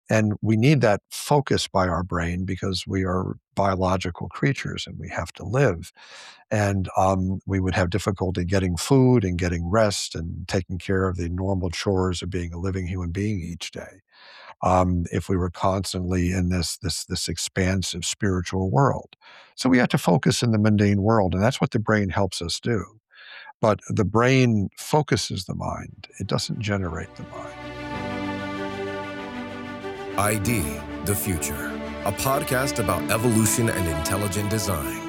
And we need that focus by our brain because we are biological creatures and we have to live. And we would have difficulty getting food and getting rest and taking care of the normal chores of being a living human being each day, if we were constantly in this expansive spiritual world. So we have to focus in the mundane world, and that's what the brain helps us do. But the brain focuses the mind. It doesn't generate the mind. ID, The Future, a podcast about evolution and intelligent design.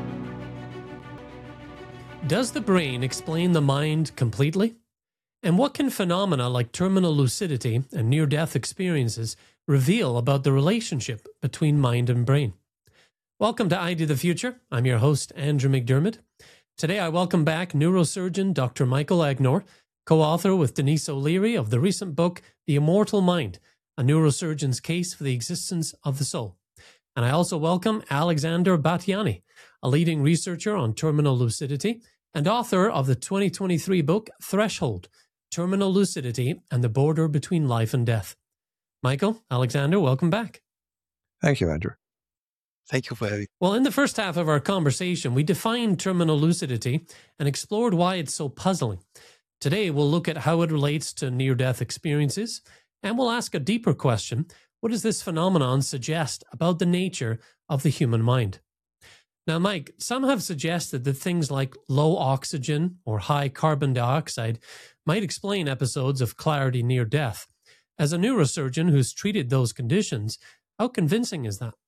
Does the brain explain the mind completely? And what can phenomena like terminal lucidity and near-death experiences reveal about the relationship between mind and brain? Welcome to ID The Future. I'm your host, Andrew McDermott. Today I welcome back neurosurgeon Dr. Michael Agnor, co-author with Denise O'Leary of the recent book, The Immortal Mind, A Neurosurgeon's Case for the Existence of the Soul. And I also welcome Alexander Batthyány, a leading researcher on terminal lucidity and author of the 2023 book, Threshold, Terminal Lucidity and the Border Between Life and Death. Michael, Alexander, welcome back. Thank you, Andrew. Thank you for having me. Well, in the first half of our conversation, we defined terminal lucidity and explored why it's so puzzling. Today, we'll look at how it relates to near-death experiences, and we'll ask a deeper question: what does this phenomenon suggest about the nature of the human mind? Now, Mike, some have suggested that things like low oxygen or high carbon dioxide might explain episodes of clarity near death. As a neurosurgeon who's treated those conditions, how convincing is that?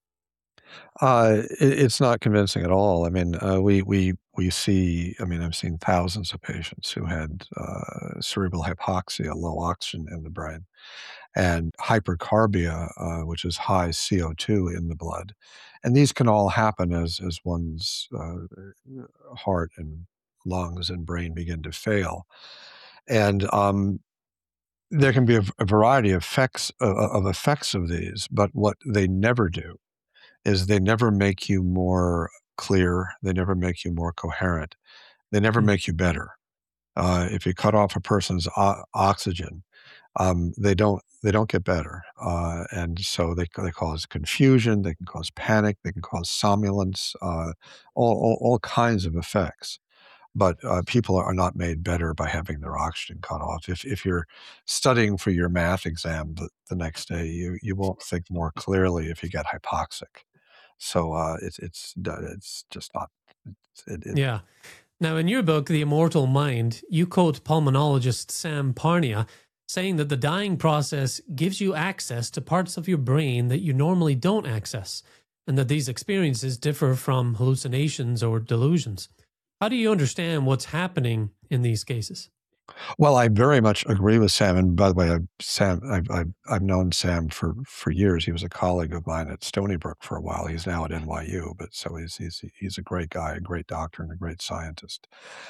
It's not convincing at all. I mean, we see. I mean, I've seen thousands of patients who had cerebral hypoxia, low oxygen in the brain, and hypercarbia, which is high CO2 in the blood, and these can all happen as one's heart and lungs and brain begin to fail, and there can be a variety of effects of these. But what they never do is they never make you more clear. They never make you more coherent. They never make you better. If you cut off a person's oxygen, they don't get better, and so they cause confusion. They can cause panic. They can cause somnolence. All kinds of effects. But people are not made better by having their oxygen cut off. If you're studying for your math exam the next day, you won't think more clearly if you get hypoxic. So it's just not. Yeah. Now, in your book, The Immortal Mind, you quote pulmonologist Sam Parnia saying that the dying process gives you access to parts of your brain that you normally don't access, and that these experiences differ from hallucinations or delusions. How do you understand what's happening in these cases? Well, I very much agree with Sam. And by the way, I've known Sam for years. He was a colleague of mine at Stony Brook for a while. He's now at NYU, but so he's a great guy, a great doctor, and a great scientist.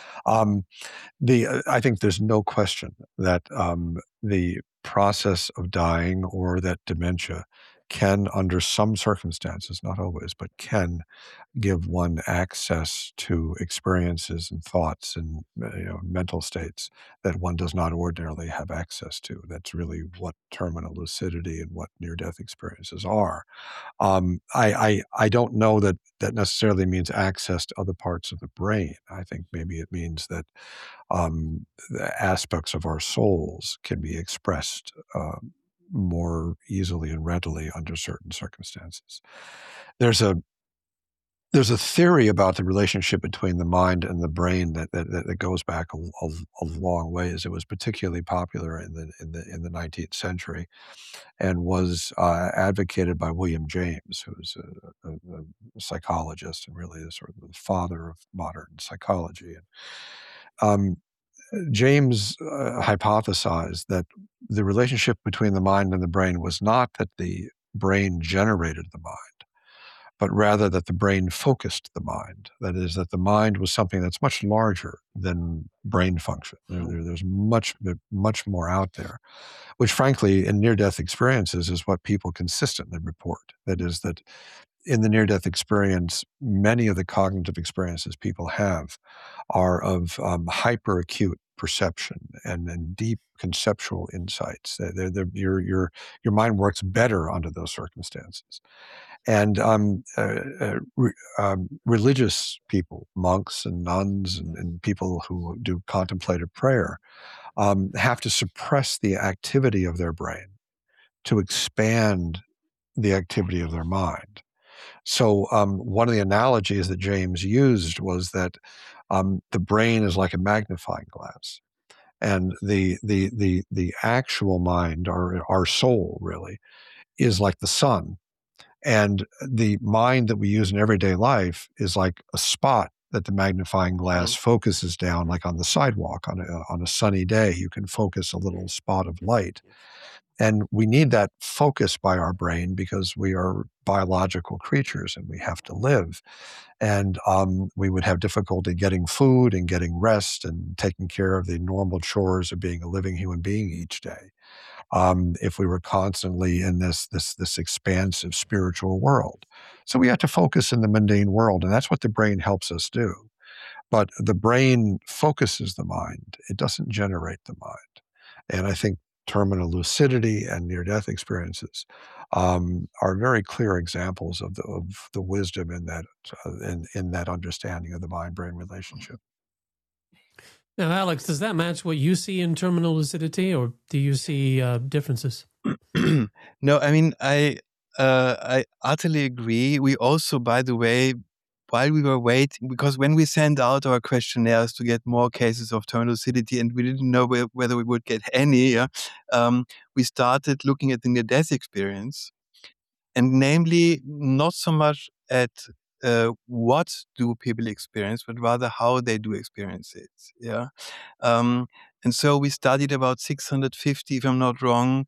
I think there's no question that the process of dying or that dementia can, under some circumstances, not always, but can give one access to experiences and thoughts and mental states that one does not ordinarily have access to. That's really what terminal lucidity and what near-death experiences are. I don't know that necessarily means access to other parts of the brain. I think maybe it means that the aspects of our souls can be expressed more easily and readily under certain circumstances. There's a theory about the relationship between the mind and the brain that goes back a long ways. It was particularly popular in the 19th century, and was advocated by William James, who was a psychologist and really sort of the father of modern psychology. And James hypothesized that the relationship between the mind and the brain was not that the brain generated the mind, but rather that the brain focused the mind. That is, that the mind was something that's much larger than brain function. There's much more out there, which frankly, in near-death experiences, is what people consistently report. That is, that in the near-death experience, many of the cognitive experiences people have are of hyperacute perception and deep conceptual insights. Your mind works better under those circumstances. And religious people, monks and nuns and people who do contemplative prayer, have to suppress the activity of their brain to expand the activity of their mind. So one of the analogies that James used was that the brain is like a magnifying glass, and the actual mind, our soul, really, is like the sun, and the mind that we use in everyday life is like a spot that the magnifying glass focuses down, like on the sidewalk on a sunny day. You can focus a little spot of light. And we need that focus by our brain because we are biological creatures and we have to live. And we would have difficulty getting food and getting rest and taking care of the normal chores of being a living human being each day, if we were constantly in this expansive spiritual world. So we have to focus in the mundane world, and that's what the brain helps us do. But the brain focuses the mind. It doesn't generate the mind. And I think terminal lucidity and near-death experiences are very clear examples of the wisdom in that in that understanding of the mind-brain relationship. Now, Alex, does that match what you see in terminal lucidity, or do you see differences? No, I mean, I utterly agree. We also, by the way, while we were waiting, because when we sent out our questionnaires to get more cases of terminal lucidity, and we didn't know whether we would get any, we started looking at the near-death experience, and namely, not so much at what do people experience, but rather how they do experience it. Yeah, and so we studied about 650, if I'm not wrong,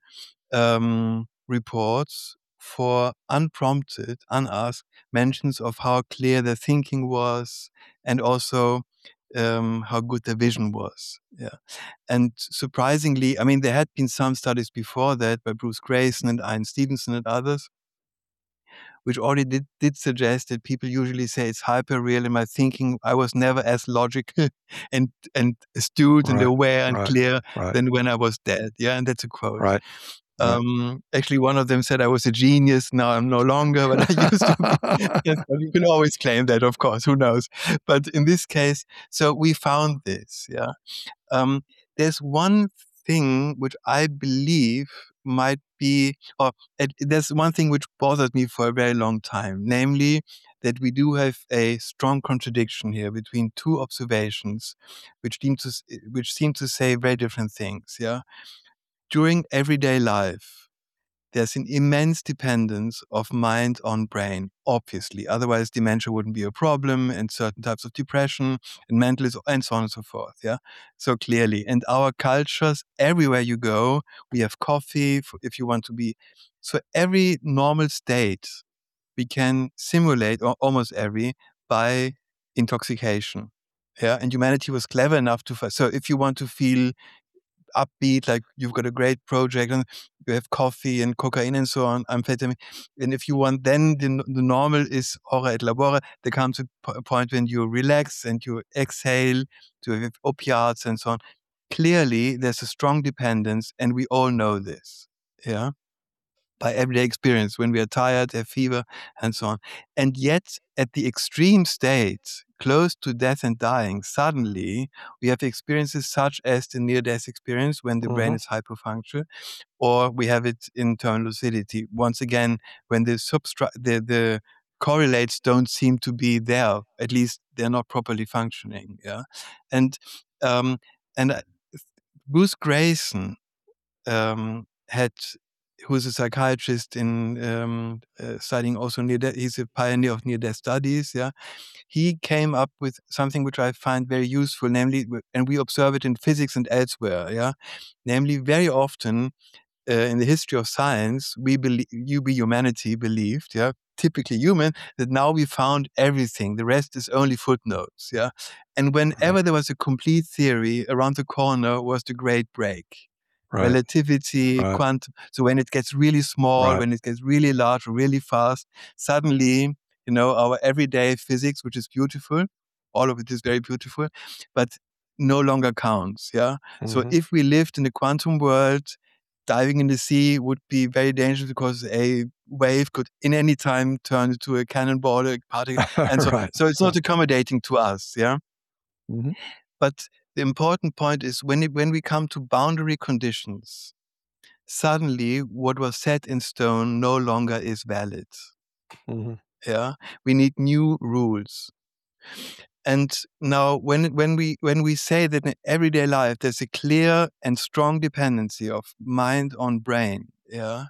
reports for unprompted, unasked mentions of how clear their thinking was, and also how good their vision was. Yeah, and surprisingly, I mean, there had been some studies before that by Bruce Grayson and Ian Stevenson and others, which already did suggest that people usually say it's hyper real in my thinking. I was never as logical and astute and aware and clear than when I was dead. Yeah, and that's a quote. Right. Actually, one of them said I was a genius. Now I'm no longer, but I used to be. Yes, but you can always claim that, of course. Who knows? But in this case, so we found this. Yeah, there's one thing which I believe might be, or there's one thing which bothered me for a very long time, namely that we do have a strong contradiction here between two observations, which seem to say very different things. Yeah. During everyday life, there's an immense dependence of mind on brain, obviously. Otherwise, dementia wouldn't be a problem, and certain types of depression and mentalism, and so on and so forth. Yeah. So clearly, and our cultures, everywhere you go, we have coffee if you want to be. So every normal state we can simulate, or almost every, by intoxication. Yeah. And humanity was clever enough to. So if you want to feel upbeat, like you've got a great project and you have coffee and cocaine and so on, amphetamine. And if you want, then the normal is ora et labora. There comes a point when you relax and you exhale to have opiates and so on. Clearly, there's a strong dependence, and we all know this. Yeah. By everyday experience, when we are tired, have fever, and so on. And yet, at the extreme state, close to death and dying, suddenly we have experiences such as the near-death experience when the brain is hypofunctional, or we have it in terminal lucidity. Once again, when the correlates don't seem to be there, at least they're not properly functioning. Yeah, and Bruce Grayson who's a psychiatrist in studying also near-death. He's a pioneer of near-death studies. Yeah, he came up with something which I find very useful, namely, and we observe it in physics and elsewhere. Yeah, namely, very often in the history of science, humanity believed, yeah, typically human, that now we found everything. The rest is only footnotes. Yeah, and whenever there was a complete theory, around the corner was the great break. Relativity, quantum. So when it gets really small, when it gets really large, really fast, suddenly, our everyday physics, which is beautiful, all of it is very beautiful, but no longer counts. Yeah. So Mhm. if we lived in the quantum world, diving in the sea would be very dangerous because a wave could in any time turn into a cannonball, a particle, and so Right. so it's not accommodating to us. Yeah. Mhm. But the important point is when we come to boundary conditions, suddenly what was set in stone no longer is valid. Mhm. Yeah, we need new rules. And now when we say that in everyday life there's a clear and strong dependency of mind on brain, yeah,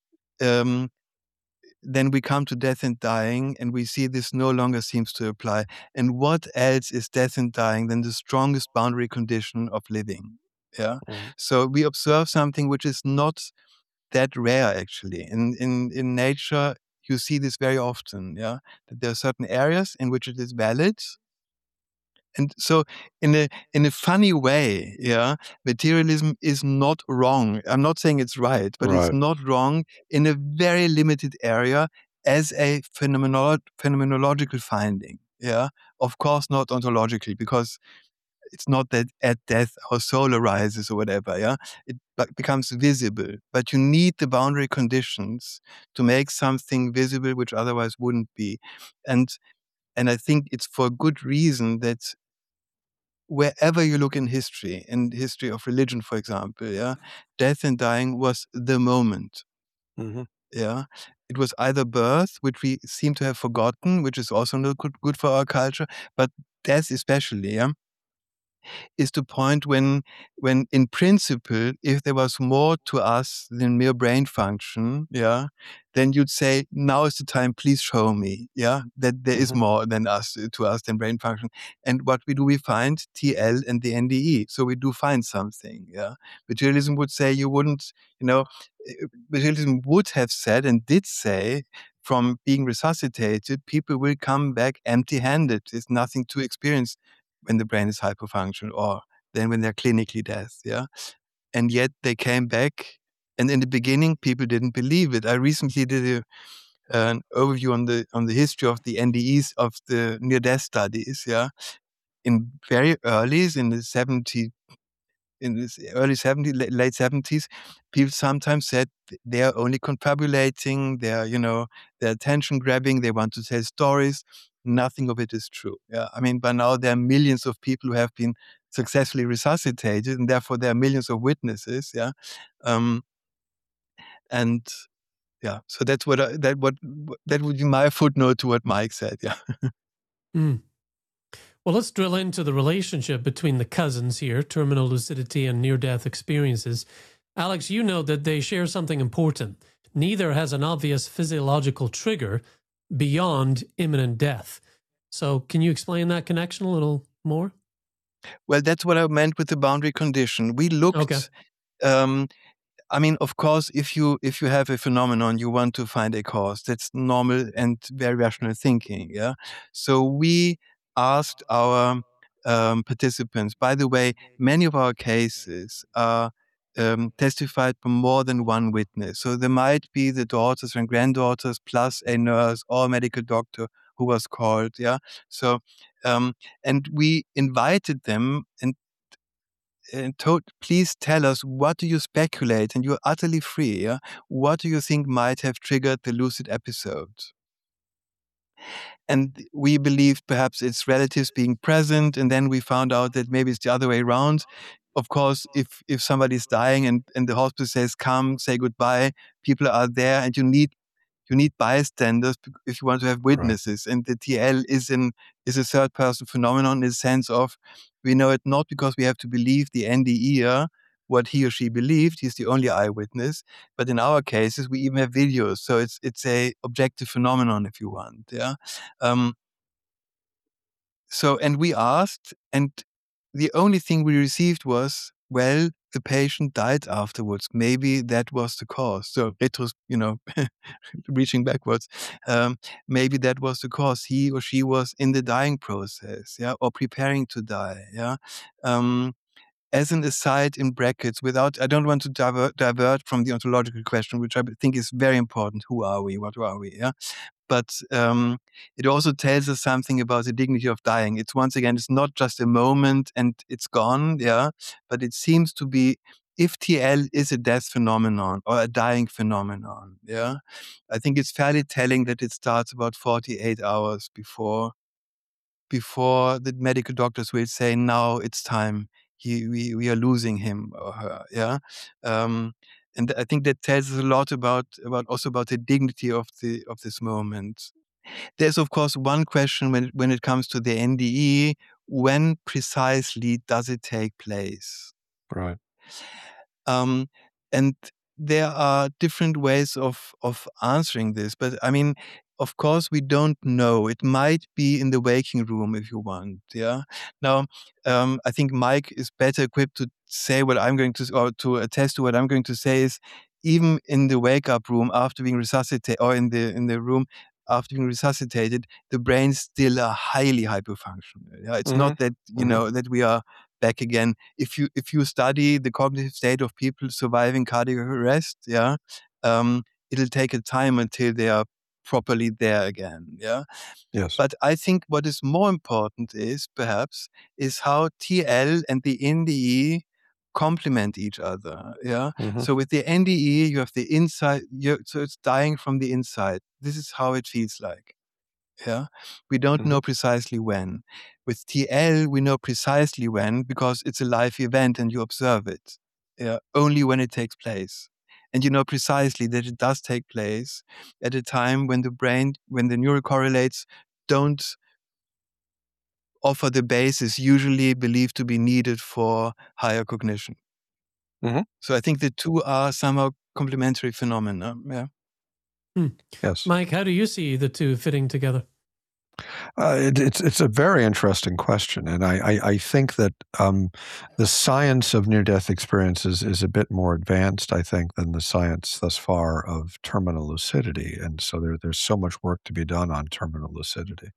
um, then we come to death and dying, and we see this no longer seems to apply. And what else is death and dying than the strongest boundary condition of living? Yeah. Mhm. So we observe something which is not that rare actually. In nature, you see this very often, yeah, that there are certain areas in which it is valid. And so in a funny way, yeah, materialism is not wrong. I'm not saying it's right, but it's Right. not wrong in a very limited area as a phenomenological finding. Yeah. Of course not ontologically, because it's not that at death our soul arises or whatever, yeah. It becomes visible. But you need the boundary conditions to make something visible which otherwise wouldn't be. And and I think it's for good reason that wherever you look in history of religion, for example, yeah, death and dying was the moment. Mhm. Yeah. It was either birth, which we seem to have forgotten, which is also not good for our culture, but death especially, yeah, is the point when in principle, if there was more to us than mere brain function, yeah, then you'd say, now is the time, please show me, yeah, that there is Mhm. more than us to us than brain function. And what we do, we find TL and the NDE. So we do find something, yeah. Materialism would say you wouldn't, materialism would have said and did say, from being resuscitated, people will come back empty-handed. There's nothing to experience when the brain is hyperfunction, or then when they're clinically dead, yeah. And yet they came back, and in the beginning people didn't believe it. I recently did an overview on the history of the NDEs of the near death studies, yeah. In very early, in the 70s, in the early 70s, late 70s, people sometimes said they are only confabulating, they're, they're attention grabbing, they want to tell stories. Nothing of it is true. Yeah. I mean, by now there are millions of people who have been successfully resuscitated, and therefore there are millions of witnesses. Yeah. Um, and yeah, so that's that would be my footnote to what Mike said. Yeah. Mm. Well, let's drill into the relationship between the cousins here, terminal lucidity and near-death experiences. Alex, you know that they share something important. Neither has an obvious physiological trigger beyond imminent death. So can you explain that connection a little more? Well, that's what I meant with the boundary condition. We Okay. looked. Um, I mean, of course, if you have a phenomenon, you want to find a cause. That's normal and very rational thinking. Yeah. So we asked our participants. By the way, many of our cases are testified by more than one witness. So there might be the daughters and granddaughters plus a nurse or a medical doctor who was called. Yeah. So and we invited them and told, please tell us, what do you speculate? And you're utterly free. Yeah? What do you think might have triggered the lucid episode? And we believed perhaps it's relatives being present. And then we found out that maybe it's the other way around. Of course, if somebody's dying and the hospital says, come, say goodbye, people are there, and you need bystanders if you want to have Right. witnesses. And the TL is a third person phenomenon in the sense of, we know it not because we have to believe the NDE what he or she believed. He's the only eyewitness. But in our cases, we even have videos. So it's a objective phenomenon, if you want. Yeah. Um, and we asked, and the only thing we received was, well, the patient died afterwards. Maybe that was the cause. So reaching backwards, maybe that was the cause. He or she was in the dying process, yeah, or preparing to die, yeah. Um, as an aside in brackets, I don't want to divert from the ontological question, which I think is very important. Who are we? What are we? Yeah. But it also tells us something about the dignity of dying. It's once again, it's not just a moment and it's gone, yeah. But it seems to be, if TL is a death phenomenon or a dying phenomenon, yeah, I think it's fairly telling that it starts about 48 hours before the medical doctors will say, now it's time. We are losing him or her, yeah. And I think that tells us a lot about the dignity of this moment. There's of course one question when it comes to the NDE: when precisely does it take place? Right. And there are different ways of answering this, but I mean, of course, we don't know. It might be in the waking room if you want. Yeah. Now, I think Mike is better equipped to say what I'm going to, or to attest to what I'm going to say. Is even in the wake up room after being resuscitated, or in the room after being resuscitated, the brains still are highly hyperfunctional. Yeah? It's not that that we are back again. If you study the cognitive state of people surviving cardiac arrest, yeah, it'll take a time until they are properly there again. Yeah. Yes. But I think what is more important is how TL and the NDE complement each other. Yeah. So with the NDE, you have the inside, so it's dying from the inside. This is how it feels like. Yeah. We don't know precisely when. With TL, we know precisely when, because it's a live event and you observe it. Yeah. Only when it takes place. And you know precisely that it does take place at a time when the neural correlates don't offer the basis usually believed to be needed for higher cognition. So I think the two are somehow complementary phenomena. Yeah. Yes. Mike, how do you see the two fitting together? It's a very interesting question, and I think that the science of near-death experiences is a bit more advanced, I think, than the science thus far of terminal lucidity, and so there's so much work to be done on terminal lucidity.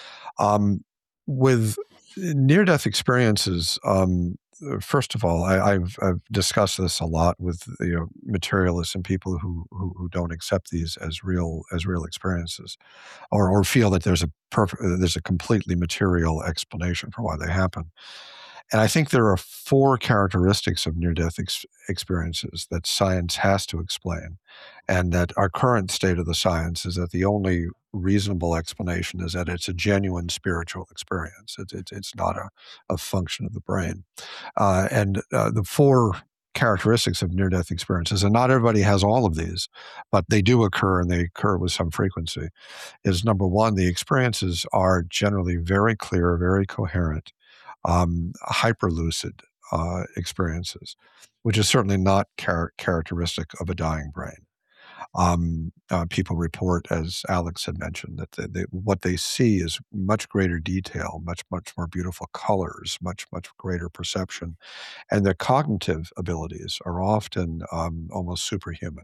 With near-death experiences, first of all, I've discussed this a lot with materialists and people who don't accept these as real experiences, or feel that there's a completely material explanation for why they happen. And I think there are 4 characteristics of near-death experiences that science has to explain, and that our current state of the science is that the only reasonable explanation is that it's a genuine spiritual experience. It's not a function of the brain. And the 4 characteristics of near-death experiences, and not everybody has all of these, but they do occur, and they occur with some frequency, is number 1, the experiences are generally very clear, very coherent, hyperlucid experiences, which is certainly not characteristic of a dying brain. People report, as Alex had mentioned, that what they see is much greater detail, much more beautiful colors, much greater perception, and their cognitive abilities are often almost superhuman.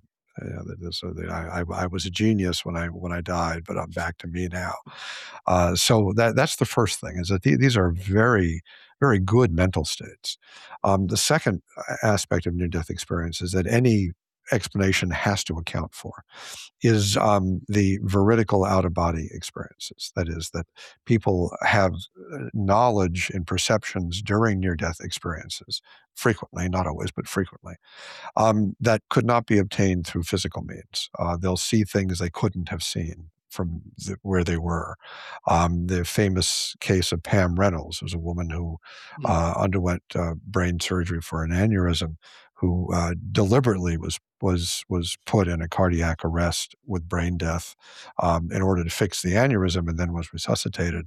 I was a genius when I died, but I'm back to me now. So that's the first thing, is that these are very, very good mental states. The second aspect of near-death experience is that any explanation has to account for is the veridical out-of-body experiences. That is, that people have knowledge and perceptions during near-death experiences, frequently, not always, but frequently, that could not be obtained through physical means. They'll see things they couldn't have seen from where they were. The famous case of Pam Reynolds was a woman who underwent brain surgery for an aneurysm, who deliberately was put in a cardiac arrest with brain death in order to fix the aneurysm, and then was resuscitated.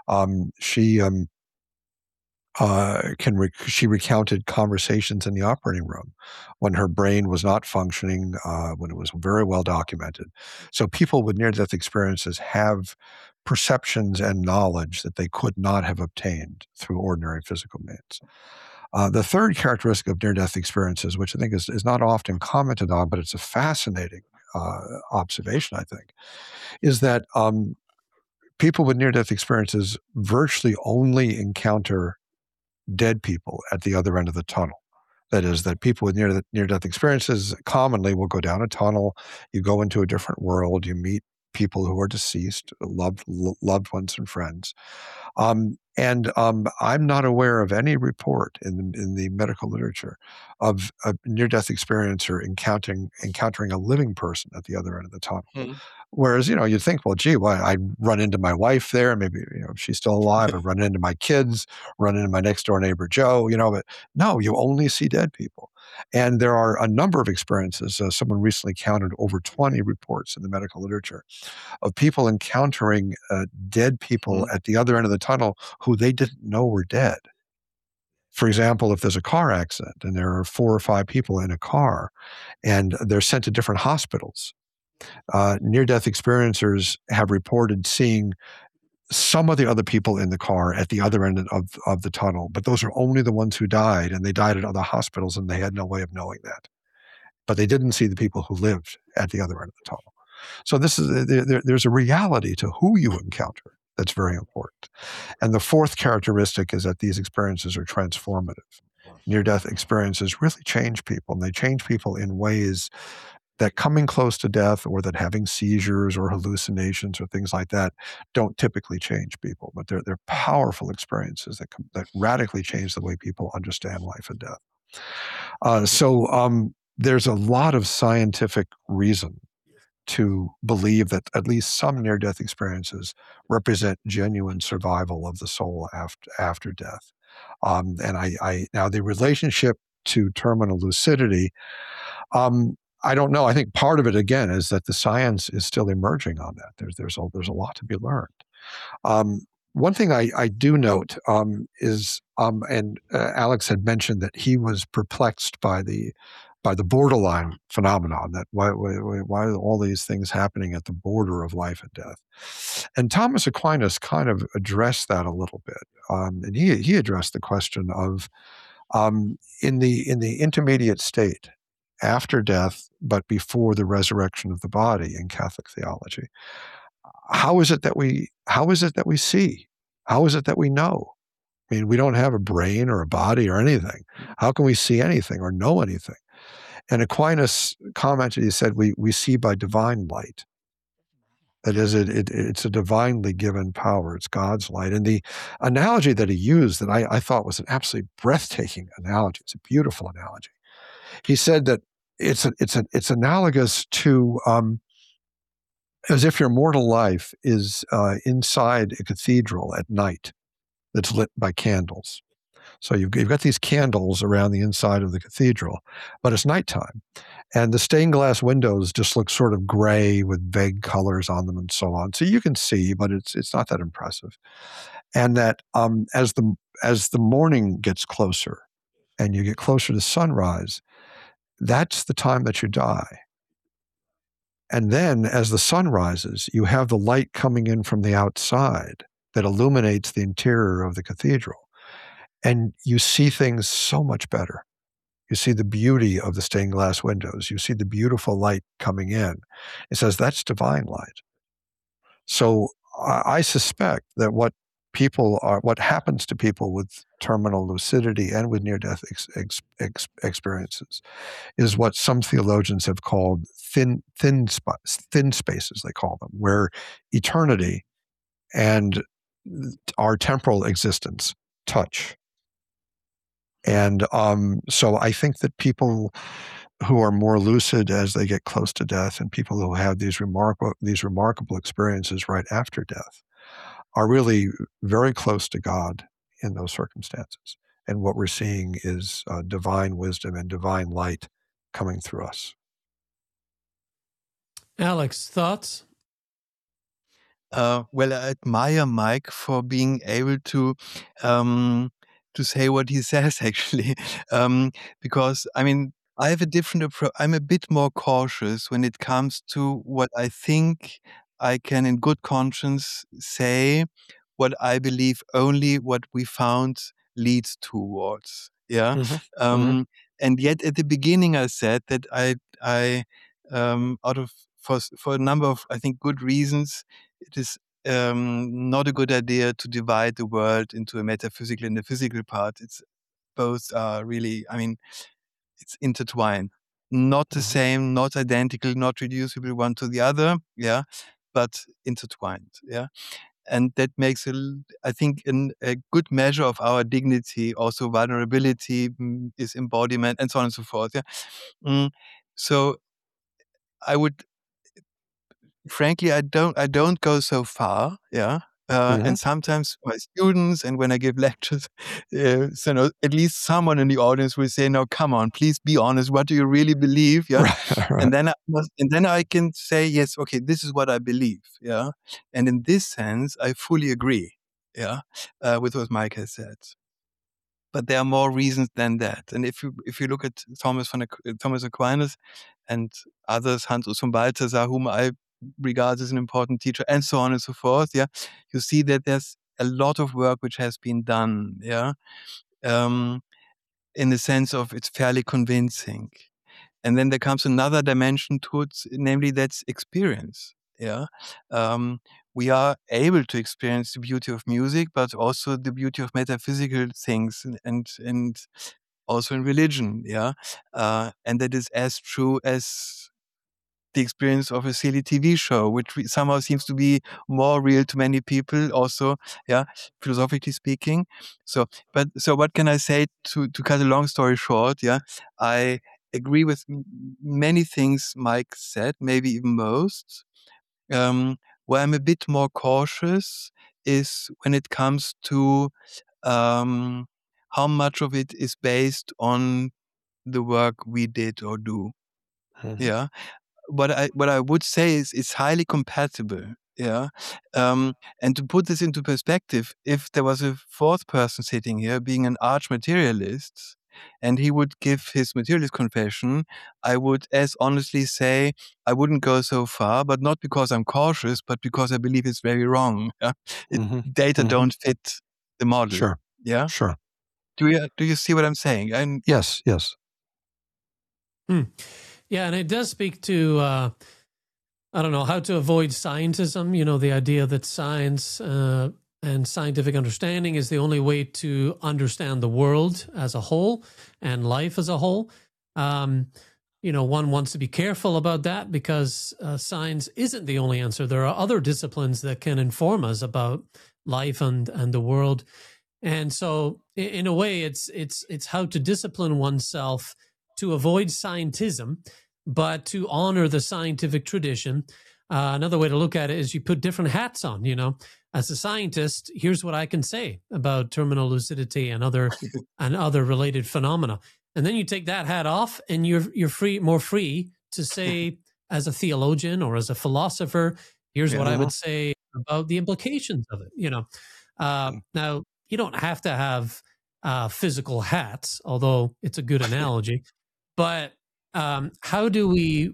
She recounted conversations in the operating room when her brain was not functioning, when it was very well documented. So people with near-death experiences have perceptions and knowledge that they could not have obtained through ordinary physical means. The third characteristic of near-death experiences, which I think is not often commented on, but it's a fascinating observation, I think, is that people with near-death experiences virtually only encounter dead people at the other end of the tunnel. That is, that people with near-death experiences commonly will go down a tunnel. You go into a different world. You meet people who are deceased, loved ones and friends. I'm not aware of any report in the medical literature of a near-death experiencer encountering a living person at the other end of the tunnel. Whereas, you'd think, well, gee, I'd run into my wife there. Maybe, if she's still alive, I'd run into my kids, run into my next door neighbor, Joe, but no, you only see dead people. And there are a number of experiences. Someone recently counted over 20 reports in the medical literature of people encountering dead people at the other end of the tunnel who they didn't know were dead. For example, if there's a car accident and there are 4 or 5 people in a car and they're sent to different hospitals, near-death experiencers have reported seeing some of the other people in the car at the other end of the tunnel, but those are only the ones who died, and they died at other hospitals, and they had no way of knowing that. But they didn't see the people who lived at the other end of the tunnel. So there's a reality to who you encounter that's very important. And the fourth characteristic is that these experiences are transformative. Near-death experiences really change people, and they change people in ways that coming close to death or that having seizures or hallucinations or things like that don't typically change people, but they're powerful experiences that radically change the way people understand life and death. So there's a lot of scientific reason to believe that at least some near-death experiences represent genuine survival of the soul after death. And now the relationship to terminal lucidity, I don't know. I think part of it, again, is that the science is still emerging on that. There's a lot to be learned. One thing I do note is, and Alex had mentioned that he was perplexed by the borderline phenomenon, that why are all these things happening at the border of life and death? And Thomas Aquinas kind of addressed that a little bit, and he addressed the question of in the intermediate state after death, but before the resurrection of the body in Catholic theology. How is it that we see? How is it that we know? I mean, we don't have a brain or a body or anything. How can we see anything or know anything? And Aquinas commented, he said, we see by divine light. That is, it's a divinely given power. It's God's light. And the analogy that he used that I thought was an absolutely breathtaking analogy, it's a beautiful analogy. He said that it's analogous to as if your mortal life is inside a cathedral at night that's lit by candles. So you've got these candles around the inside of the cathedral, but it's nighttime. And the stained glass windows just look sort of gray with vague colors on them and so on. So you can see, but it's not that impressive. And that as the morning gets closer and you get closer to sunrise, that's the time that you die. And then as the sun rises, you have the light coming in from the outside that illuminates the interior of the cathedral. And you see things so much better. You see the beauty of the stained glass windows. You see the beautiful light coming in. It says that's divine light. So I suspect that what happens to people with terminal lucidity and with near-death experiences is what some theologians have called thin spaces, they call them, where eternity and our temporal existence touch. And so I think that people who are more lucid as they get close to death, and people who have these remarkable experiences right after death, are really very close to God in those circumstances. And what we're seeing is divine wisdom and divine light coming through us. Alex, thoughts? Well, I admire Mike for being able to say what he says, actually, because I mean, I have a different approach. I'm a bit more cautious when it comes to what I think I can, in good conscience, say. What I believe only what we found leads towards. Yeah. Mm-hmm. And yet, at the beginning, I said that I for a number of, I think, good reasons, it is not a good idea to divide the world into a metaphysical and a physical part. It's both are really, I mean, it's intertwined. Not the same, not identical, not reducible one to the other, yeah, but intertwined, yeah. And that makes, I think, a good measure of our dignity, also vulnerability, is embodiment, and so on and so forth, yeah. So I would, frankly, I don't go so far, yeah. And sometimes my students, and when I give lectures, so no, at least someone in the audience will say, "No, come on, please be honest. What do you really believe?" Yeah, Right. and then I can say, "Yes, okay, this is what I believe." Yeah, and in this sense, I fully agree. Yeah, with what Mike has said. But there are more reasons than that. And if you look at Thomas Aquinas and others, Hans Urs von Balthasar, whom I regard as an important teacher, and so on and so forth, yeah, you see that there's a lot of work which has been done, yeah, in the sense of it's fairly convincing. And then there comes another dimension to it, namely that's experience. Yeah, we are able to experience the beauty of music, but also the beauty of metaphysical things, and also in religion. Yeah, and that is as true as the experience of a silly TV show, which somehow seems to be more real to many people. Also, yeah, philosophically speaking. So what can I say to cut a long story short? Yeah, I agree with many things Mike said, maybe even most. Where I'm a bit more cautious is when it comes to how much of it is based on the work we did or do. Yeah, what I would say is it's highly compatible. Yeah, and to put this into perspective, if there was a fourth person sitting here, being an arch materialist, and he would give his materialist confession, I would as honestly say I wouldn't go so far, but not because I'm cautious, but because I believe it's very wrong. Yeah? Data don't fit the model. Sure. Yeah. Sure. Do you see what I'm saying? And Yes. Yes. Yeah, and it does speak to, I don't know, how to avoid scientism, the idea that science and scientific understanding is the only way to understand the world as a whole and life as a whole. One wants to be careful about that because science isn't the only answer. There are other disciplines that can inform us about life and the world. And so in a way, it's how to discipline oneself to avoid scientism, but to honor the scientific tradition. Another way to look at it is you put different hats on, As a scientist, here's what I can say about terminal lucidity and other related phenomena. And then you take that hat off and you're more free to say, as a theologian or as a philosopher, here's what I would say about the implications of it, Now, you don't have to have physical hats, although it's a good analogy. But how do we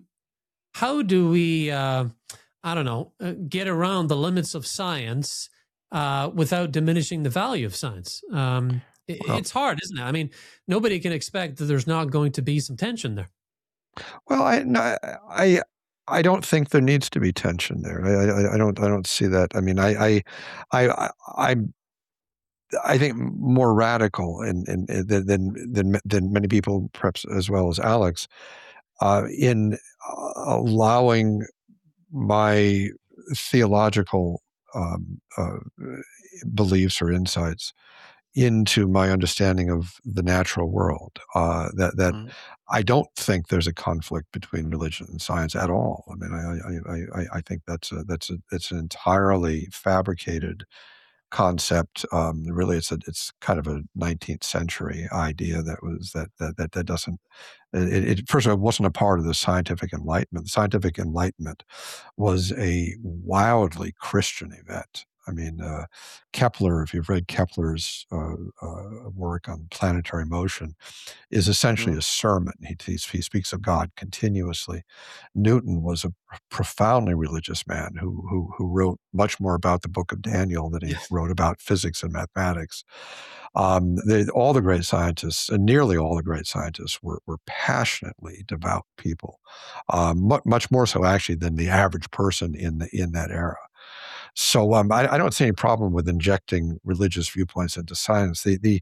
I don't know, get around the limits of science without diminishing the value of science? It's hard, isn't it? I mean, nobody can expect that there's not going to be some tension there. Well, I don't think there needs to be tension there. I don't see that. I mean, I think more radical than many people, perhaps as well as Alex, in allowing my theological beliefs or insights into my understanding of the natural world. That I don't think there's a conflict between religion and science at all. I mean, I think it's an entirely fabricated concept. Really, it's kind of a 19th century idea that doesn't. It first of all, it wasn't a part of the scientific Enlightenment. The scientific Enlightenment was a wildly Christian event. I mean, Kepler, if you've read Kepler's work on planetary motion, is essentially a sermon. He speaks of God continuously. Newton was a profoundly religious man who wrote much more about the Book of Daniel than he wrote about physics and mathematics. All the great scientists, and nearly all the great scientists, were passionately devout people, much more so actually than the average person in that era. So I don't see any problem with injecting religious viewpoints into science. The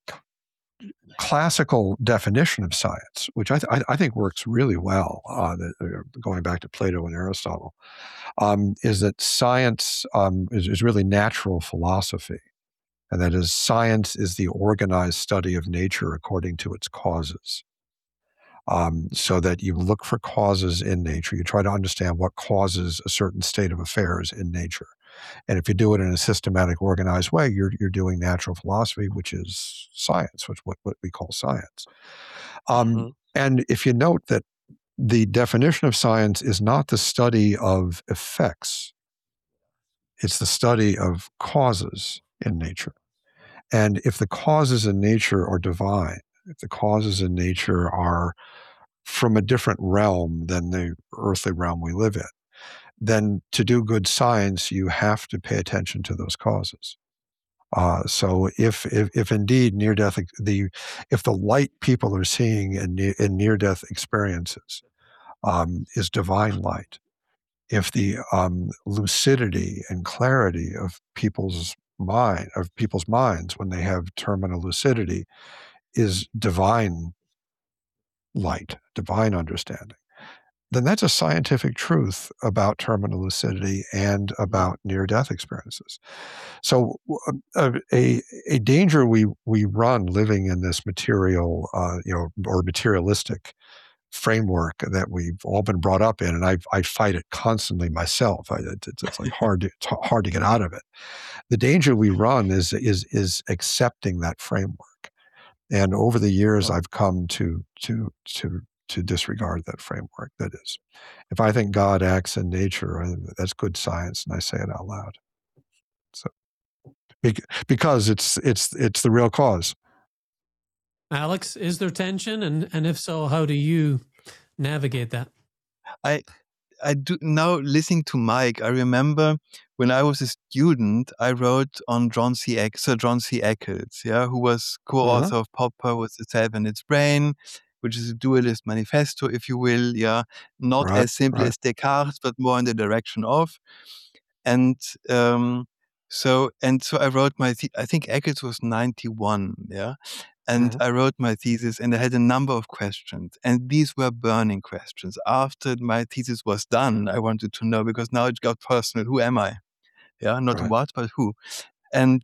classical definition of science, which I think works really well, going back to Plato and Aristotle, is that science is really natural philosophy. And that is, science is the organized study of nature according to its causes. So that you look for causes in nature. You try to understand what causes a certain state of affairs in nature. And if you do it in a systematic, organized way, you're doing natural philosophy, which is science, which what we call science. And if you note that the definition of science is not the study of effects, it's the study of causes in nature. And if the causes in nature are divine, if the causes in nature are from a different realm than the earthly realm we live in, then to do good science, you have to pay attention to those causes. So if indeed near-death, if the light people are seeing in near-death experiences is divine light, if the lucidity and clarity of people's minds when they have terminal lucidity is divine light, divine understanding, then that's a scientific truth about terminal lucidity and about near-death experiences. So a danger we run living in this material, or materialistic framework that we've all been brought up in, and I fight it constantly myself. It's like hard to get out of it. The danger we run is accepting that framework. And over the years, I've come to disregard that framework. That is, if I think God acts in nature, that's good science, and I say it out loud. So, because it's the real cause. Alex, is there tension, and if so, how do you navigate that? I do now. Listening to Mike, I remember when I was a student, I wrote on Sir John C. Eccles, who was co-author of Popper with the Self and Its Brain, which is a dualist manifesto, if you will, not as simple as Descartes, but more in the direction of. And so I wrote I think Eccles was 91, and I wrote my thesis, and I had a number of questions, and these were burning questions. After my thesis was done, I wanted to know, because now it got personal. Who am I? Not what, but who. And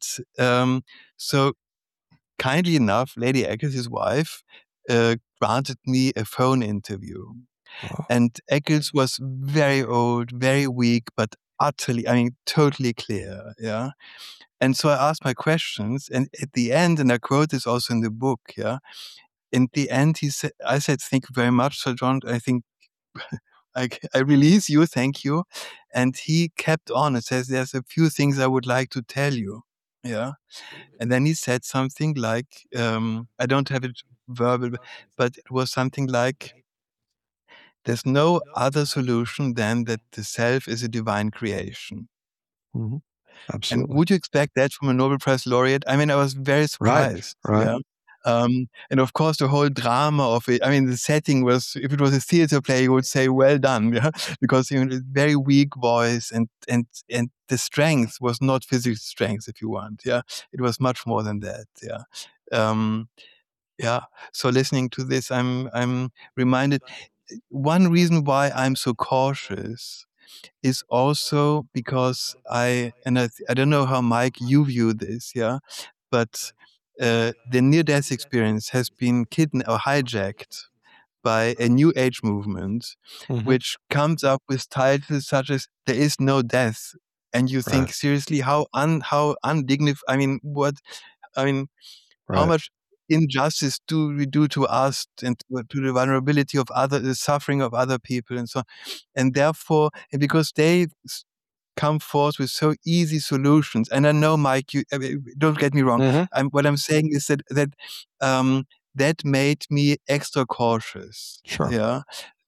so kindly enough, Lady Eccles, his wife, granted me a phone interview. Oh. And Eccles was very old, very weak, but utterly, totally clear. And so I asked my questions, and at the end, and I quote this also in the book, in the end, I said, "Thank you very much, Sir John. I think I release you, thank you." And he kept on and says, "There's a few things I would like to tell you." And then he said something like, I don't have it verbal, but it was something like, "There's no other solution than that the self is a divine creation." Mm-hmm. Absolutely. And would you expect that from a Nobel Prize laureate? I was very surprised. Right. And of course, the whole drama of it, the setting was, if it was a theater play, you would say, well done, because very weak voice, and the strength was not physical strength, if you want, it was much more than that, So listening to this, I'm reminded, one reason why I'm so cautious is also because I don't know how, Mike, you view this, but the near-death experience has been hijacked by a New Age movement, which comes up with titles such as "There is no death," and you think, seriously, how undignified? How much injustice do we do to us and to the vulnerability of the suffering of other people, and so on. And therefore, because they come forth with so easy solutions, and I know, Mike, you don't get me wrong. What I'm saying is that made me extra cautious. Sure.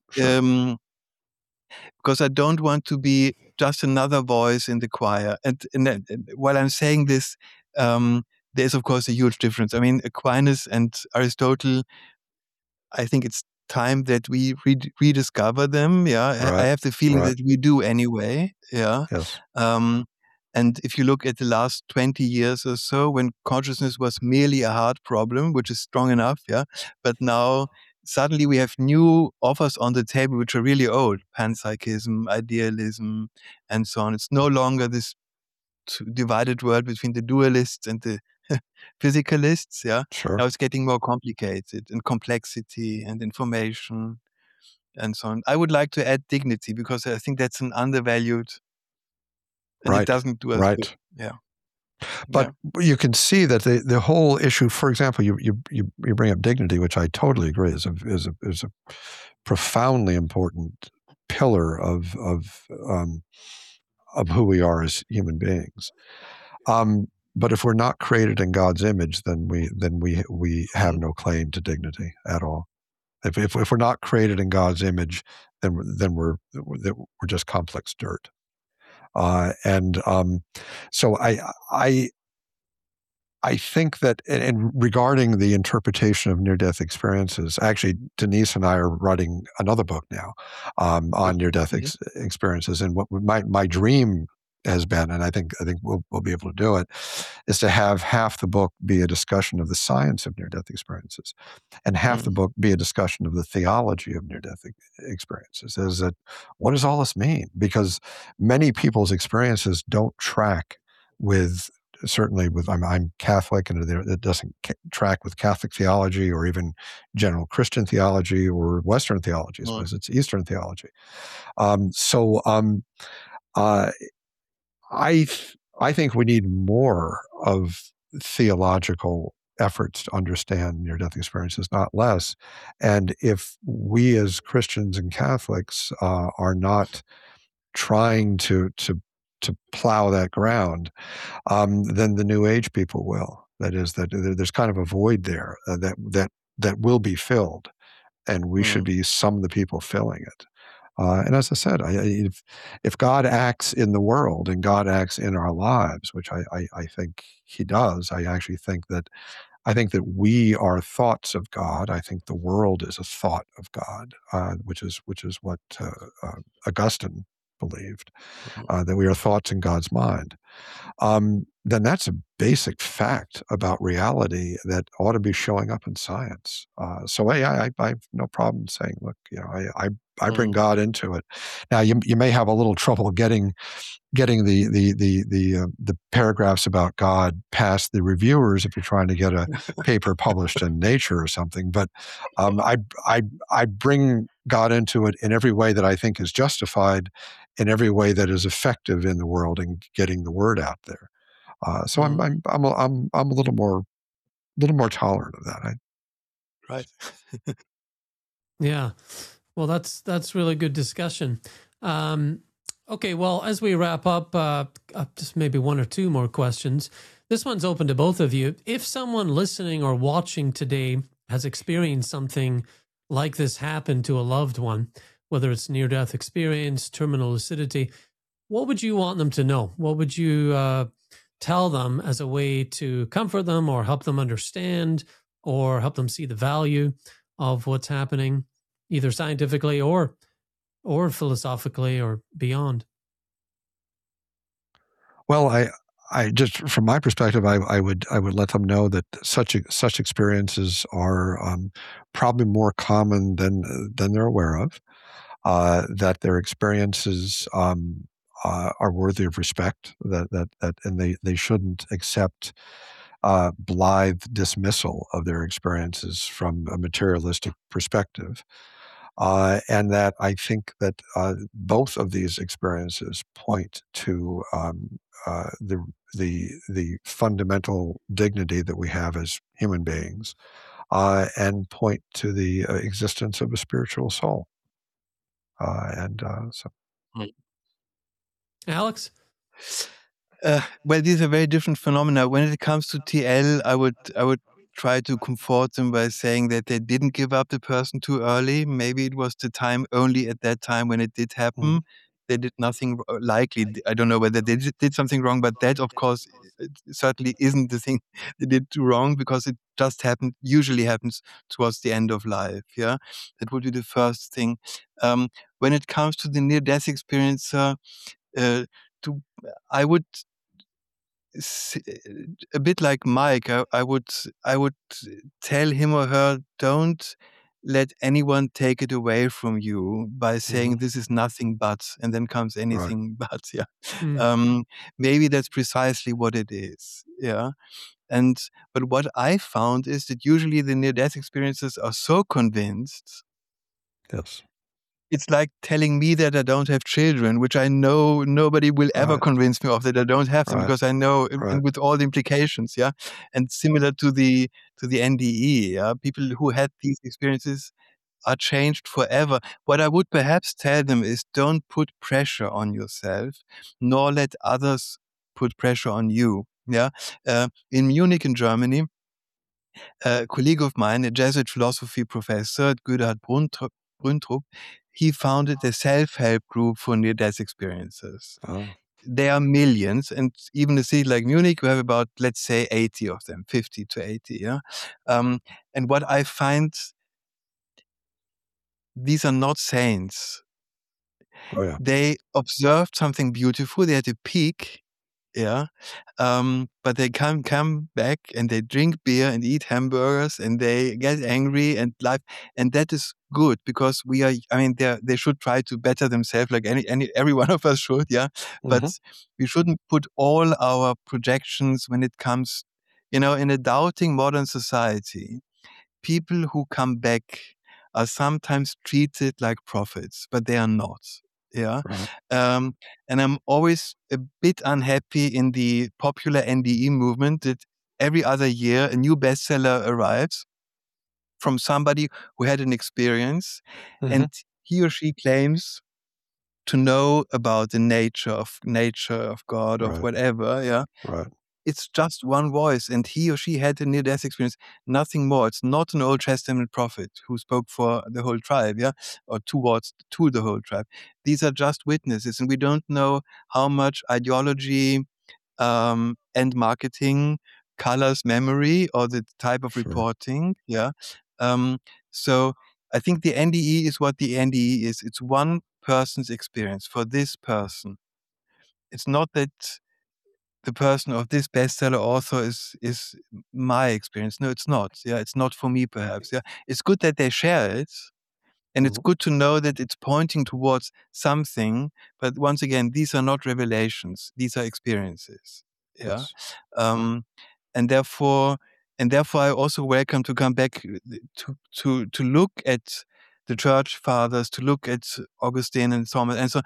Because I don't want to be just another voice in the choir. And while I'm saying this, there's, of course, a huge difference. Aquinas and Aristotle, I think it's time that we rediscover them. I have the feeling that we do anyway. Yes. And if you look at the last 20 years or so, when consciousness was merely a hard problem, which is strong enough, yeah, but now suddenly we have new offers on the table which are really old: panpsychism, idealism, and so on. It's no longer this divided world between the dualists and the physicalists. Yeah, Sure. now it's getting more complicated in complexity and information and so on. I would like to add dignity, because I think that's an undervalued, and it Right. doesn't do us good. Right. Yeah. But you can see that the whole issue, for example, you bring up dignity, which I totally agree is a profoundly important pillar of who we are as human beings. But if we're not created in God's image, then we have no claim to dignity at all. If we're not created in God's image, then we're just complex dirt. So I think that, and regarding the interpretation of near-death experiences, actually, Denise and I are writing another book now on near-death experiences. And what my dream has been, and I think we'll be able to do it, is to have half the book be a discussion of the science of near-death experiences, and half the book be a discussion of the theology of near-death experiences. Is that, what does all this mean? Because many people's experiences don't track with, certainly with, I'm Catholic, and it doesn't track with Catholic theology or even general Christian theology or Western theology, as it's Eastern theology. I think we need more of theological efforts to understand near-death experiences, not less. And if we as Christians and Catholics are not trying to plow that ground, then the New Age people will. That is, that there's kind of a void there that will be filled, and we should be some of the people filling it. And as I said, if God acts in the world and God acts in our lives, which I think He does, I think that we are thoughts of God. I think the world is a thought of God, which is what Augustine believed, that we are thoughts in God's mind. Then that's a basic fact about reality that ought to be showing up in science. So I have no problem saying, look, I bring God into it. Now you may have a little trouble getting the paragraphs about God past the reviewers if you're trying to get a paper published in Nature or something. But I bring God into it in every way that I think is justified, in every way that is effective in the world and getting the word out there. So I'm a little more tolerant of that. Right. Yeah. Well, that's really good discussion. Okay, well, as we wrap up, just maybe one or two more questions. This one's open to both of you. If someone listening or watching today has experienced something like this happen to a loved one, whether it's near-death experience, terminal lucidity, what would you want them to know? What would you tell them as a way to comfort them or help them understand or help them see the value of what's happening, either scientifically or philosophically or beyond? Well, I just, from my perspective, I would let them know that such experiences are probably more common than they're aware of. That their experiences are worthy of respect. And they shouldn't accept blithe dismissal of their experiences from a materialistic perspective. And that I think that both of these experiences point to the fundamental dignity that we have as human beings, and point to the existence of a spiritual soul. Alex? Well, these are very different phenomena. When it comes to TL, I would try to comfort them by saying that they didn't give up the person too early. Maybe it was the time only at that time when it did happen. They did nothing likely. I don't know whether they did something wrong, but that, of course, it certainly isn't the thing they did do wrong, because it just usually happens towards the end of life. Yeah, that would be the first thing. When it comes to the near-death experience, I would a bit like Mike, I would tell him or her, don't let anyone take it away from you by saying this is nothing but, and then comes anything but. Yeah, maybe that's precisely what it is. Yeah, but what I found is that usually the near-death experiences are so convinced. Yes. It's like telling me that I don't have children, which I know nobody will ever convince me of, that I don't have them, because I know, and with all the implications, yeah. And similar to the NDE, yeah, people who had these experiences are changed forever. What I would perhaps tell them is, don't put pressure on yourself, nor let others put pressure on you. Yeah, in Munich, in Germany, a colleague of mine, a Jesuit philosophy professor, Gödard Brüntrup, he founded a self-help group for near-death experiences. Oh. There are millions, and even a city like Munich, we have about, let's say, 80 of them, 50 to 80. Yeah, and what I find, these are not saints. Oh yeah. They observed something beautiful. They had a peak. Yeah, but they come back and they drink beer and eat hamburgers and they get angry and life, and that is good, because we are. I mean, they should try to better themselves, like every one of us should. Yeah, but we shouldn't put all our projections when it comes, in a doubting modern society. People who come back are sometimes treated like prophets, but they are not. Yeah. And I'm always a bit unhappy in the popular NDE movement that every other year a new bestseller arrives from somebody who had an experience, and he or she claims to know about the nature of God, of whatever. Yeah. Right. It's just one voice, and he or she had a near-death experience, nothing more. It's not an Old Testament prophet who spoke for the whole tribe, yeah, or to the whole tribe. These are just witnesses, and we don't know how much ideology and marketing colors memory or the type of reporting, yeah. So I think the NDE is what the NDE is. It's one person's experience for this person. It's not that the person of this bestseller author is my experience. No, it's not. Yeah, it's not for me, perhaps. Yeah, it's good that they share it, and it's good to know that it's pointing towards something. But once again, these are not revelations; these are experiences. Yeah, and therefore, I also welcome to come back to look at the church fathers, to look at Augustine and Thomas, and so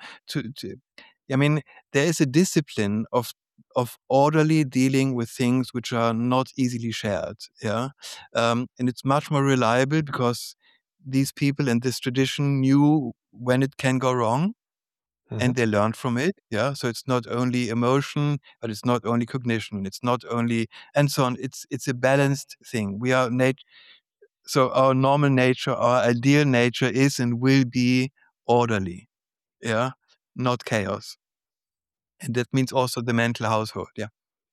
I mean, there is a discipline of orderly dealing with things which are not easily shared. Yeah, and it's much more reliable because these people in this tradition knew when it can go wrong, and they learned from it. Yeah, so it's not only emotion, but it's not only cognition. It's not only, and so on. It's a balanced thing. We are so our normal nature, our ideal nature is and will be orderly. Yeah, not chaos. And that means also the mental household. Yeah.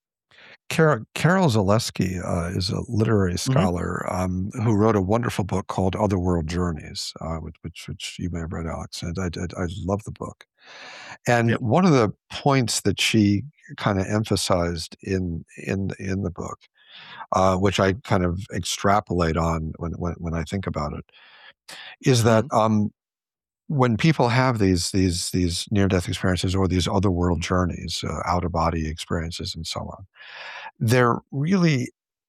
Carol Zaleski is a literary scholar who wrote a wonderful book called Otherworld Journeys, which you may have read, Alex. And I love the book. And one of the points that she kind of emphasized in the book, which I kind of extrapolate on when I think about it, is that when people have these near-death experiences or these otherworld journeys, out-of-body experiences and so on, they're really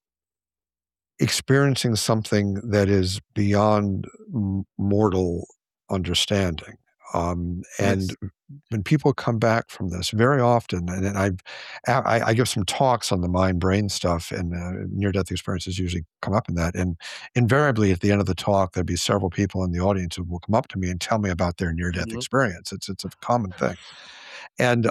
experiencing something that is beyond mortal understanding. And when people come back from this, very often, and I give some talks on the mind-brain stuff, and near-death experiences usually come up in that. And invariably, at the end of the talk, there'd be several people in the audience who will come up to me and tell me about their near-death experience. It's a common thing. And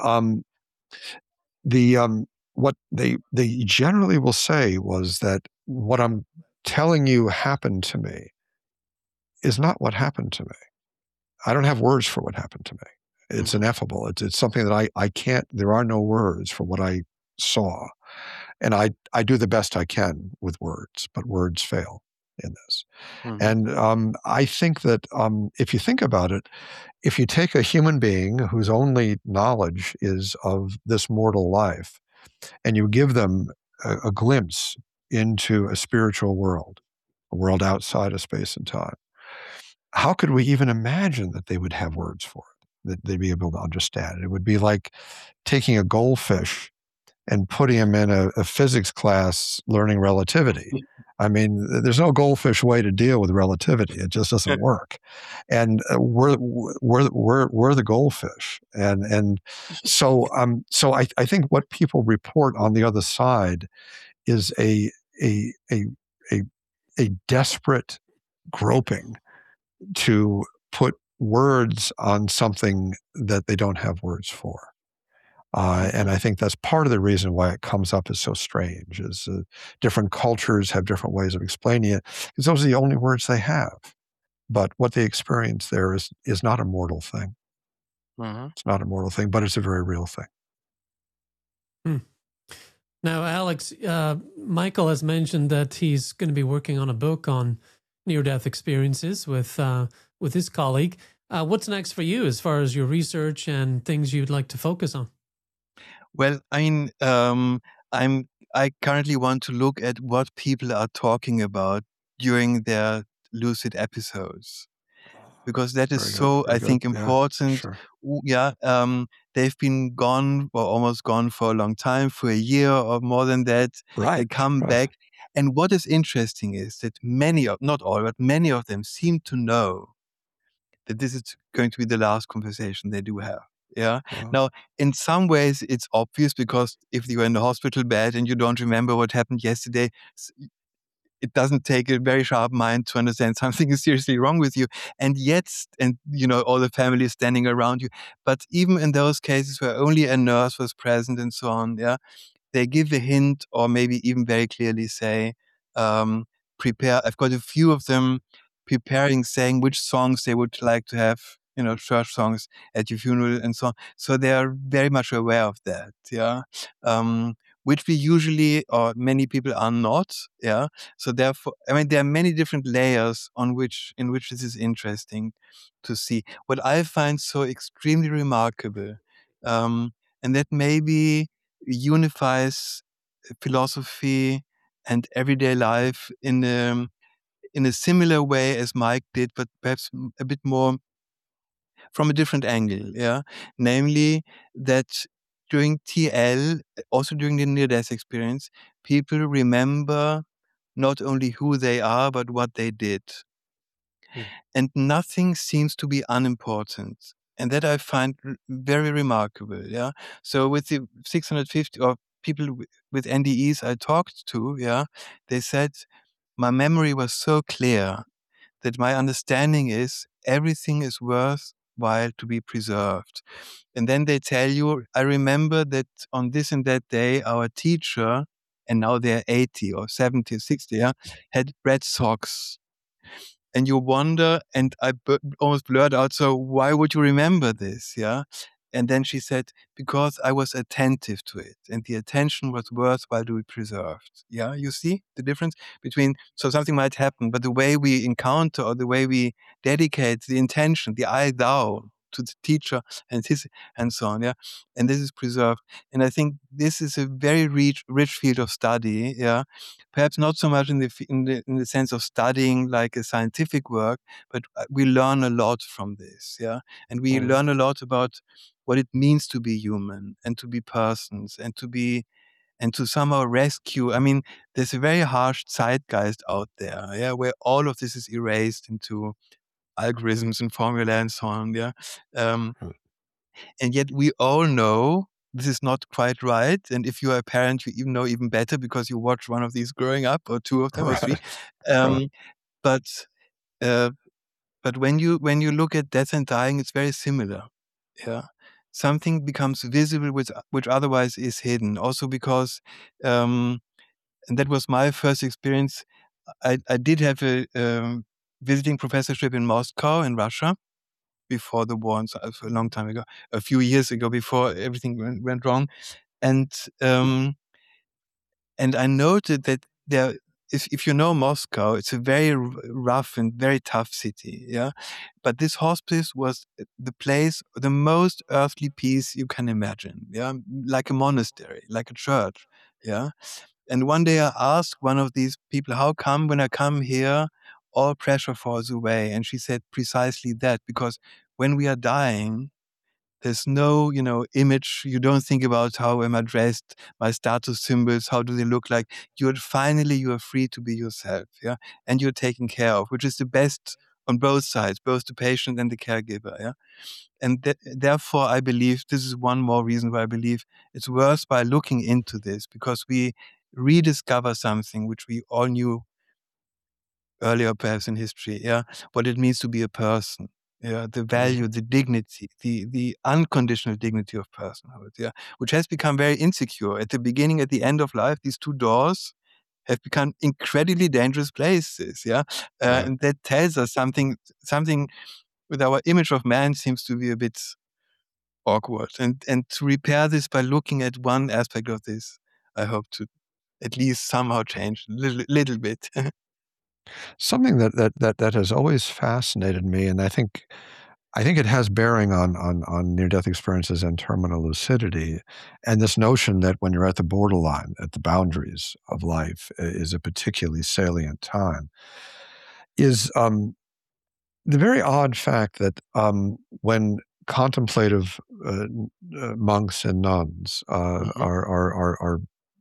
what they generally will say was that what I'm telling you happened to me is not what happened to me. I don't have words for what happened to me. It's ineffable. It's something that I can't, there are no words for what I saw. And I do the best I can with words, but words fail in this. And I think that if you think about it, if you take a human being whose only knowledge is of this mortal life, and you give them a glimpse into a spiritual world, a world outside of space and time, how could we even imagine that they would have words for it, that they'd be able to understand it? It would be like taking a goldfish and putting him in a physics class learning relativity. I mean, there's no goldfish way to deal with relativity. It just doesn't work. And we're the goldfish. And so I think what people report on the other side is a desperate groping to put words on something that they don't have words for. And I think that's part of the reason why it comes up as so strange, is different cultures have different ways of explaining it, because those are the only words they have. But what they experience there is not a mortal thing. It's not a mortal thing, but it's a very real thing. Now, Alex, Michael has mentioned that he's going to be working on a book on near-death experiences with his colleague. What's next for you as far as your research and things you'd like to focus on? Well, I mean, I currently want to look at what people are talking about during their lucid episodes, because that is so, I think, important. Yeah, they've been gone or almost gone for a long time, for a year or more than that. Right. They come back. And what is interesting is that not all, but many of them seem to know that this is going to be the last conversation they do have. Yeah. Wow. Now, in some ways, it's obvious, because if you're in the hospital bed and you don't remember what happened yesterday, it doesn't take a very sharp mind to understand something is seriously wrong with you. And yet, all the family is standing around you. But even in those cases where only a nurse was present and so on, yeah, they give a hint, or maybe even very clearly say, prepare. I've got a few of them preparing, saying which songs they would like to have, church songs at your funeral and so on. So they are very much aware of that, yeah. Which we usually, or many people are not, yeah. So therefore, I mean, there are many different layers in which this is interesting to see. What I find so extremely remarkable, and that maybe unifies philosophy and everyday life in a similar way as Mike did, but perhaps a bit more from a different angle, yeah? Namely, that during TL, also during the near-death experience, people remember not only who they are, but what they did. And nothing seems to be unimportant. And that I find very remarkable, yeah? So with the 650 or people with NDEs I talked to, yeah, they said, my memory was so clear that my understanding is everything is worthwhile to be preserved. And then they tell you, I remember that on this and that day, our teacher, and now they're 80 or 70 or 60, yeah, had red socks. And you wonder, and I almost blurred out, so why would you remember this? Yeah. And then she said, because I was attentive to it, and the attention was worthwhile to be preserved. Yeah, you see the difference between, so something might happen, but the way we encounter, or the way we dedicate the intention, the I thou, to the teacher and his and so on. Yeah, and this is preserved. And I think this is a very rich field of study. Yeah, perhaps not so much in the sense of studying like a scientific work, but we learn a lot from this. Yeah, and we learn a lot about what it means to be human and to be persons and to somehow rescue. I mean, there's a very harsh zeitgeist out there, yeah, where all of this is erased into algorithms and formula and so on, yeah. And yet we all know this is not quite right. And if you are a parent, you even know even better, because you watch one of these growing up, or two of them, or three. But when you look at death and dying, it's very similar. Yeah, something becomes visible which otherwise is hidden. Also because, and that was my first experience. I did have a visiting professorship in Moscow in Russia before the war, and so a long time ago, a few years ago, before everything went wrong, and I noted that if you know Moscow, it's a very rough and very tough city, yeah. But this hospice was the place, the most earthly peace you can imagine, yeah, like a monastery, like a church, yeah. And one day I asked one of these people, how come when I come here, all pressure falls away? And she said precisely that, because when we are dying, there's no, image. You don't think about how am I dressed, my status symbols, how do they look like. You are free to be yourself, yeah, and you're taken care of, which is the best on both sides, both the patient and the caregiver, yeah. And therefore, I believe this is one more reason why I believe it's worth by looking into this, because we rediscover something which we all knew earlier, perhaps in history, yeah, what it means to be a person. Yeah, the value, the dignity, the unconditional dignity of personhood, yeah, which has become very insecure. At the beginning, at the end of life, these two doors have become incredibly dangerous places, yeah, Right. and that tells us something with our image of man seems to be a bit awkward. And to repair this by looking at one aspect of this, I hope to at least somehow change a little bit. Something that has always fascinated me, and I think it has bearing on near-death experiences and terminal lucidity, and this notion that when you're at the borderline, at the boundaries of life, is a particularly salient time, is the very odd fact that when contemplative monks and nuns are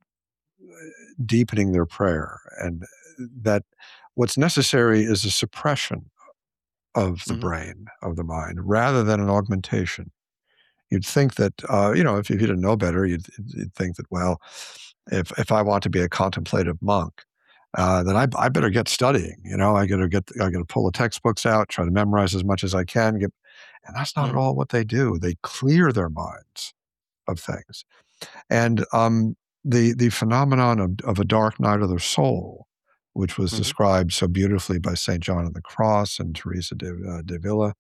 deepening their prayer, and that what's necessary is a suppression of the brain, of the mind, rather than an augmentation. You'd think that, if you didn't know better, you'd think that, well, if I want to be a contemplative monk, then I better get studying. I got to pull the textbooks out, try to memorize as much as I can. And that's not at all what they do. They clear their minds of things. And the phenomenon of a dark night of the soul, which was described so beautifully by St. John of the Cross and Teresa de Villa,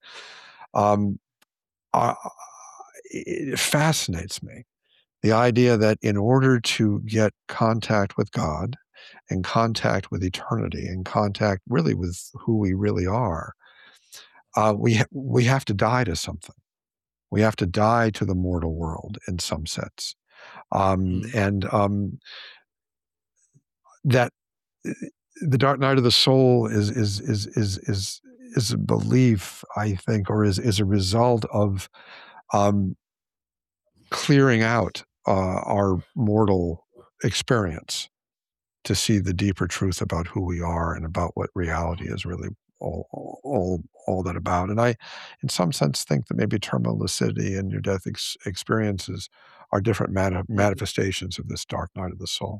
it fascinates me. The idea that in order to get contact with God and contact with eternity and contact really with who we really are, we have to die to something. We have to die to the mortal world in some sense. And that the dark night of the soul is a belief, I think, or is a result of clearing out our mortal experience to see the deeper truth about who we are and about what reality is really all that about. And I, in some sense, think that maybe terminal lucidity and near-death experiences are different manifestations of this dark night of the soul.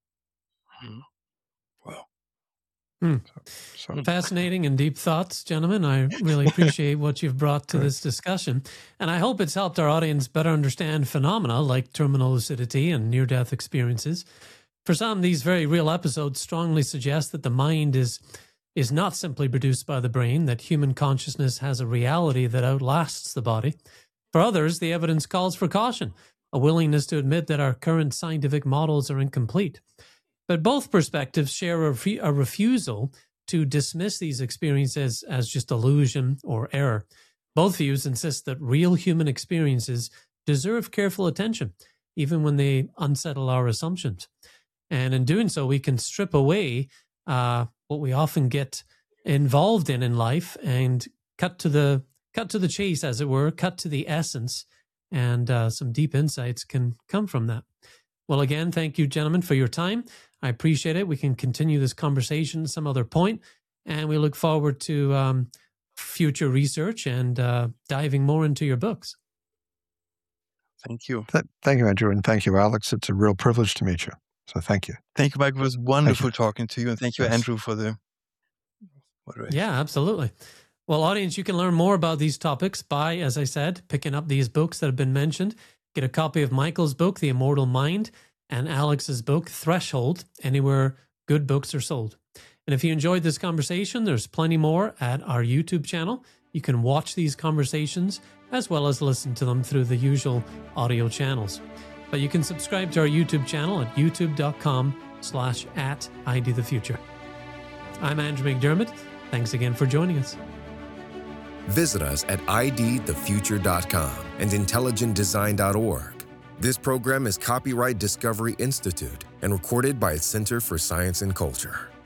Wow. So. Fascinating and deep thoughts, gentlemen. I really appreciate what you've brought to this discussion. And I hope it's helped our audience better understand phenomena like terminal lucidity and near-death experiences. For some, these very real episodes strongly suggest that the mind is not simply produced by the brain, that human consciousness has a reality that outlasts the body. For others, the evidence calls for caution, a willingness to admit that our current scientific models are incomplete. But both perspectives share a refusal to dismiss these experiences as just illusion or error. Both views insist that real human experiences deserve careful attention, even when they unsettle our assumptions. And in doing so, we can strip away what we often get involved in life and cut to the chase, as it were, cut to the essence, and some deep insights can come from that. Well, again, thank you, gentlemen, for your time. I appreciate it. We can continue this conversation at some other point, and we look forward to future research and diving more into your books. Thank you. Thank you, Andrew, and thank you, Alex. It's a real privilege to meet you. So thank you. Thank you, Mike. It was wonderful talking to you, and thank you, Andrew, for the moderation. Yeah, absolutely. Well, audience, you can learn more about these topics by, as I said, picking up these books that have been mentioned. Get a copy of Michael's book, The Immortal Mind, and Alex's book, Threshold, anywhere good books are sold. And if you enjoyed this conversation, there's plenty more at our YouTube channel. You can watch these conversations as well as listen to them through the usual audio channels. But you can subscribe to our YouTube channel at youtube.com @IDTheFuture. I'm Andrew McDermott. Thanks again for joining us. Visit us at idthefuture.com and intelligentdesign.org. This program is copyright Discovery Institute and recorded by its Center for Science and Culture.